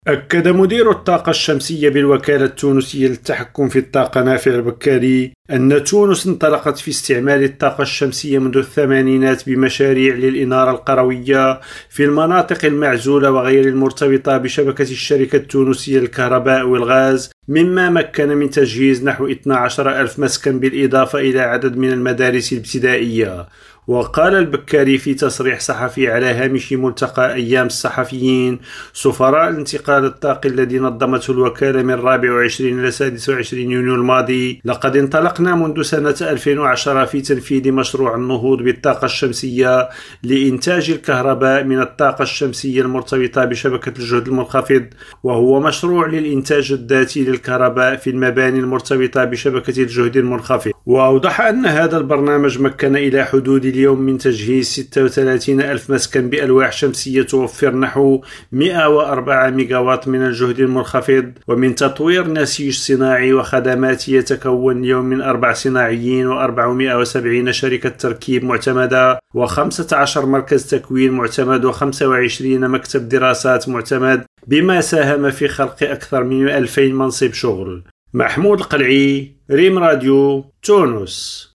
أكد مدير الطاقة الشمسية بالوكالة التونسية للتحكم في الطاقة نافع البكاري أن تونس انطلقت في استعمال الطاقة الشمسية منذ الثمانينات بمشاريع للإنارة القروية في المناطق المعزولة وغير المرتبطة بشبكة الشركة التونسية للكهرباء والغاز، مما مكن من تجهيز نحو 12,000 مسكن بالإضافة إلى عدد من المدارس الابتدائية. وقال البكاري في تصريح صحفي على هامش ملتقى أيام الصحفيين سفراء الانتقال الطاقي الذي نظمته الوكالة من 24 إلى 26 يونيو الماضي: لقد انطلقنا منذ سنة 2010 في تنفيذ مشروع النهوض بالطاقة الشمسية لإنتاج الكهرباء من الطاقة الشمسية المرتبطة بشبكة الجهد المنخفض، وهو مشروع للإنتاج الذاتي للكهرباء في المباني المرتبطة بشبكة الجهد المنخفض. وأوضح أن هذا البرنامج مكن إلى حدود اليوم من تجهيز 36 ألف مسكن بألواح شمسية توفر نحو 104 ميجاوات من الجهد المنخفض، ومن تطوير نسيج صناعي وخدمات يتكون اليوم من 4 صناعيين و470 شركة تركيب معتمدة و15 مركز تكوين معتمد و25 مكتب دراسات معتمد، بما ساهم في خلق أكثر من 2000 منصب شغل. محمود القلعي، ريم راديو، تونس.